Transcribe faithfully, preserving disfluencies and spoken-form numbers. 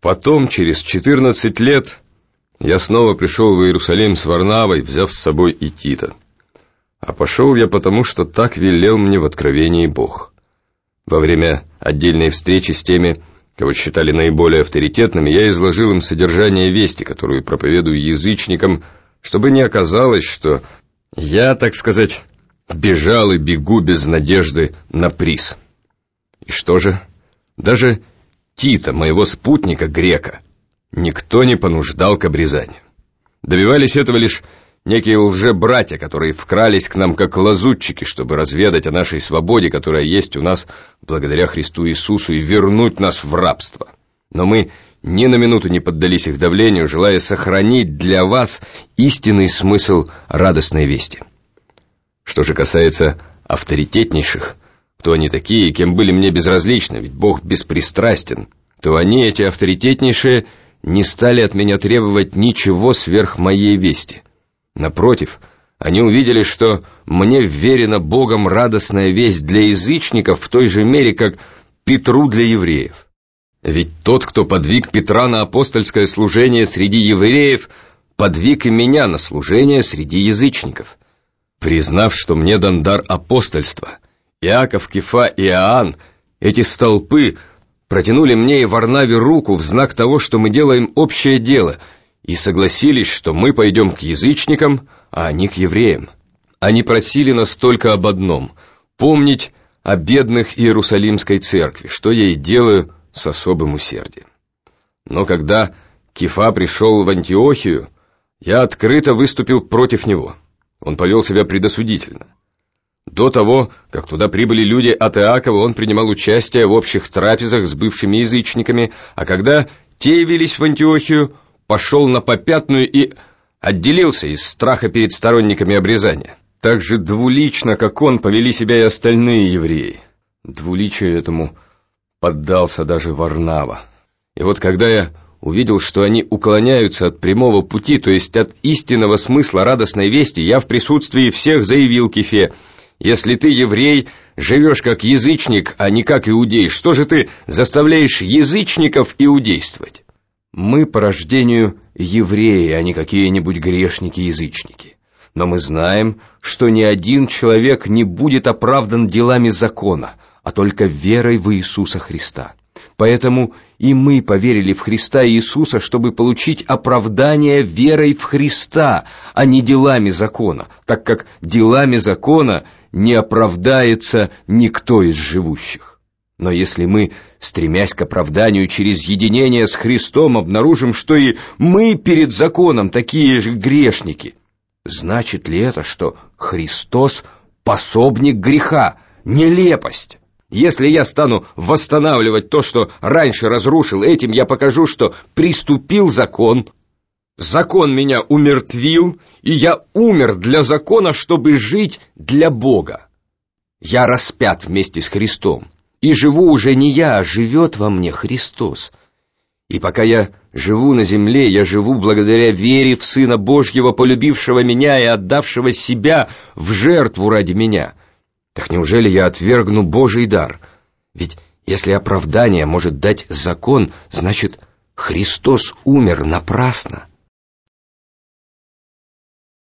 Потом, через четырнадцать лет, я снова пришел в Иерусалим с Варнавой, взяв с собой и Тита. А пошел я потому, что так велел мне в Откровении Бог. Во время отдельной встречи с теми, кого считали наиболее авторитетными, я изложил им содержание вести, которую проповедую язычникам, чтобы не оказалось, что я, так сказать, бежал и бегу без надежды на приз. И что же? Даже Тита, моего спутника, грека, никто не понуждал к обрезанию. Добивались этого лишь некие лже-братья, которые вкрались к нам как лазутчики, чтобы разведать о нашей свободе, которая есть у нас благодаря Христу Иисусу, и вернуть нас в рабство. Но мы ни на минуту не поддались их давлению, желая сохранить для вас истинный смысл радостной вести. Что же касается авторитетнейших, кто они такие, кем были мне безразличны, ведь Бог беспристрастен, то они, эти авторитетнейшие, не стали от меня требовать ничего сверх моей вести. Напротив, они увидели, что мне вверена Богом радостная весть для язычников в той же мере, как Петру для евреев. Ведь тот, кто подвиг Петра на апостольское служение среди евреев, подвиг и меня на служение среди язычников. Признав, что мне дан дар апостольства, Иаков, Кефа и Иоанн, эти столпы, протянули мне и Варнаве руку в знак того, что мы делаем общее дело, и согласились, что мы пойдем к язычникам, а они к евреям. Они просили нас только об одном — помнить о бедных Иерусалимской церкви, что я и делаю с особым усердием. Но когда Кефа пришел в Антиохию, я открыто выступил против него. Он повел себя предосудительно. До того, как туда прибыли люди от Иакова, он принимал участие в общих трапезах с бывшими язычниками, а когда те явились в Антиохию, пошел на попятную и отделился из страха перед сторонниками обрезания. Так же двулично, как он, повели себя и остальные евреи. Двуличию этому поддался даже Варнава. И вот когда я увидел, что они уклоняются от прямого пути, то есть от истинного смысла радостной вести, я в присутствии всех заявил Кефе: «Если ты, еврей, живешь как язычник, а не как иудей, что же ты заставляешь язычников иудействовать? Мы по рождению евреи, а не какие-нибудь грешники-язычники. Но мы знаем, что ни один человек не будет оправдан делами закона, а только верой в Иисуса Христа. Поэтому и мы поверили в Христа Иисуса, чтобы получить оправдание верой в Христа, а не делами закона, так как делами закона не оправдается никто из живущих. Но если мы, стремясь к оправданию через единение с Христом, обнаружим, что и мы перед законом такие же грешники, значит ли это, что Христос пособник греха? Нелепость! Если я стану восстанавливать то, что раньше разрушил, этим я покажу, что приступил закон, закон меня умертвил, и я умер для закона, чтобы жить для Бога. Я распят вместе с Христом, и живу уже не я, а живет во мне Христос. И пока я живу на земле, я живу благодаря вере в Сына Божьего, полюбившего меня и отдавшего себя в жертву ради меня. Так неужели я отвергну Божий дар? Ведь если оправдание может дать закон, значит, Христос умер напрасно.